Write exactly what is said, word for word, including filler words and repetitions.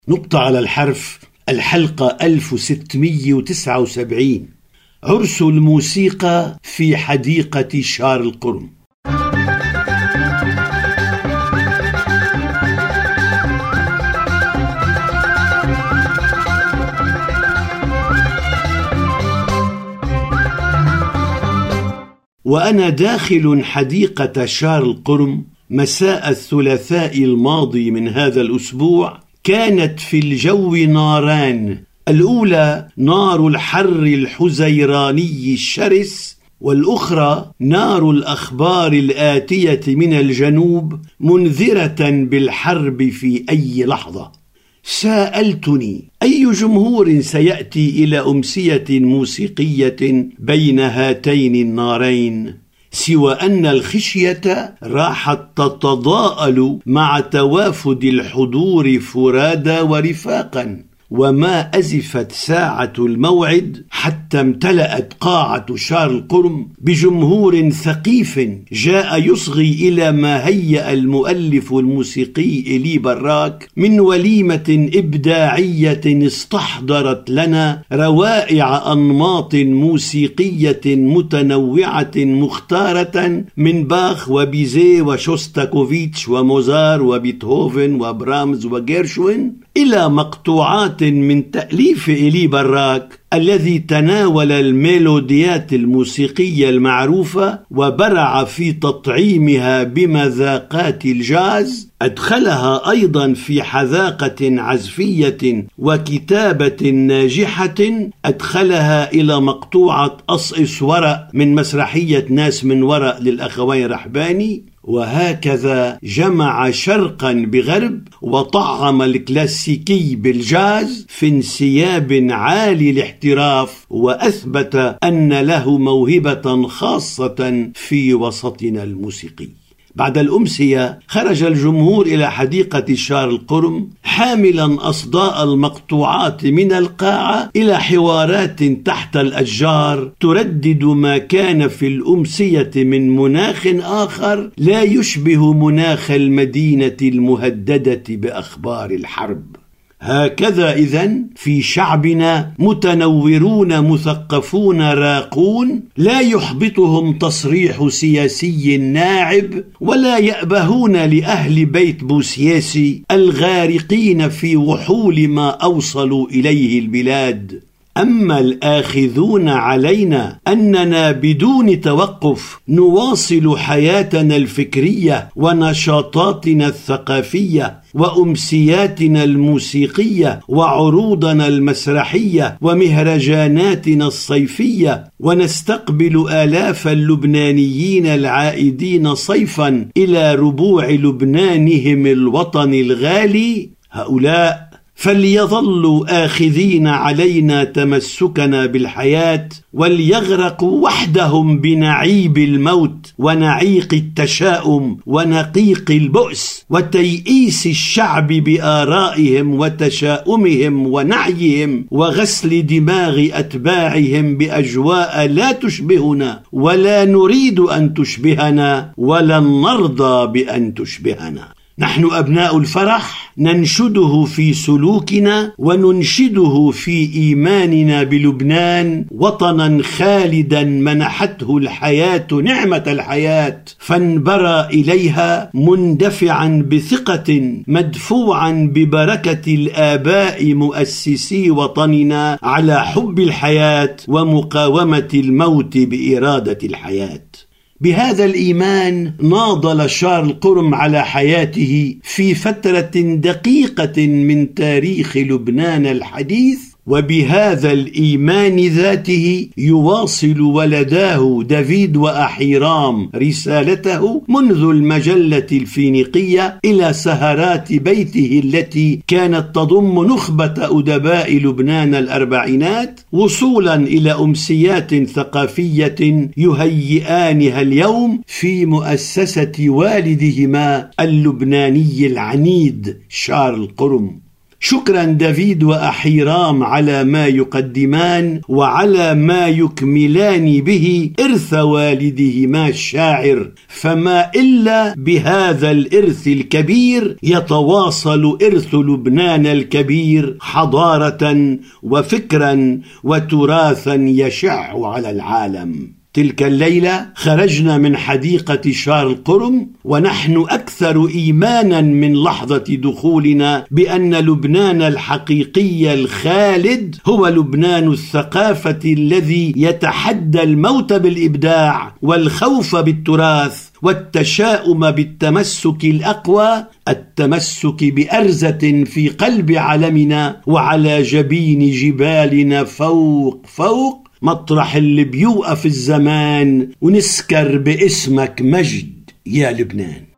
نقطة على الحرف. الحلقة ألف وستمئة وتسعة وسبعين. عرس الموسيقى في حديقة شار القرم. وأنا داخل حديقة شار القرم مساء الثلاثاء الماضي من هذا الأسبوع، كانت في الجو ناران، الأولى نار الحر الحزيراني الشرس، والأخرى نار الأخبار الآتية من الجنوب منذرة بالحرب في أي لحظة. سألتني أي جمهور سيأتي إلى أمسية موسيقية بين هاتين النارين، سوى أن الخشية راحت تتضاءل مع توافد الحضور فرادى ورفاقا، وما أزفت ساعة الموعد حتى امتلأت قاعة شار القرم بجمهور ثقيف جاء يصغي إلى ما هيأ المؤلف الموسيقي إلي براك من وليمة إبداعية استحضرت لنا روائع أنماط موسيقية متنوعة مختارة من باخ وبيزيه وشوستاكوفيتش وموزار وبيتهوفن وبرامز وجيرشوين إلى مقطوعات من تأليف إلي براك الذي تناول الميلوديات الموسيقية المعروفة وبرع في تطعيمها بمذاقات الجاز، أدخلها أيضا في حذاقة عزفية وكتابة ناجحة، أدخلها إلى مقطوعة أصئص ورق من مسرحية ناس من ورق للأخوين رحباني، وهكذا جمع شرقا بغرب وطعم الكلاسيكي بالجاز في انسياب عالي الاحتراف، وأثبت أن له موهبة خاصة في وسطنا الموسيقي. بعد الأمسية خرج الجمهور إلى حديقة شار القرم حاملا أصداء المقطوعات من القاعة إلى حوارات تحت الأشجار تردد ما كان في الأمسية من مناخ آخر لا يشبه مناخ المدينة المهددة بأخبار الحرب. هكذا إذن في شعبنا متنورون مثقفون راقون لا يحبطهم تصريح سياسي ناعب، ولا يأبهون لأهل بيت بوسياسي الغارقين في وحول ما أوصلوا إليه البلاد. أما الآخذون علينا أننا بدون توقف نواصل حياتنا الفكرية ونشاطاتنا الثقافية وأمسياتنا الموسيقية وعروضنا المسرحية ومهرجاناتنا الصيفية، ونستقبل آلاف اللبنانيين العائدين صيفا إلى ربوع لبنانهم الوطني الغالي، هؤلاء فليظلوا آخذين علينا تمسكنا بالحياة، وليغرقوا وحدهم بنعيب الموت ونعيق التشاؤم ونقيق البؤس وتيئيس الشعب بآرائهم وتشاؤمهم ونعيهم وغسل دماغ أتباعهم بأجواء لا تشبهنا ولا نريد أن تشبهنا ولن نرضى بأن تشبهنا. نحن أبناء الفرح ننشده في سلوكنا وننشده في إيماننا بلبنان، وطنا خالدا منحته الحياة نعمة الحياة فانبرى إليها مندفعا بثقة مدفوعا ببركة الآباء مؤسسي وطننا على حب الحياة ومقاومة الموت بإرادة الحياة. بهذا الإيمان ناضل شار القرم على حياته في فترة دقيقة من تاريخ لبنان الحديث، وبهذا الإيمان ذاته يواصل ولداه دافيد وأحيرام رسالته منذ المجلة الفينيقية إلى سهرات بيته التي كانت تضم نخبة أدباء لبنان الأربعينات، وصولا إلى أمسيات ثقافية يهيئانها اليوم في مؤسسة والدهما اللبناني العنيد شار القرم. شكرا دافيد وأحيرام على ما يقدمان وعلى ما يكملان به إرث والدهما الشاعر، فما إلا بهذا الإرث الكبير يتواصل إرث لبنان الكبير حضارة وفكرا وتراثا يشع على العالم. تلك الليلة خرجنا من حديقة شارل قرم ونحن أكثر إيمانا من لحظة دخولنا بأن لبنان الحقيقي الخالد هو لبنان الثقافة الذي يتحدى الموت بالإبداع والخوف بالتراث والتشاؤم بالتمسك الأقوى، التمسك بأرزة في قلب علمنا وعلى جبين جبالنا فوق فوق، مطرح اللي بيوقف الزمان ونسكر باسمك مجد يا لبنان.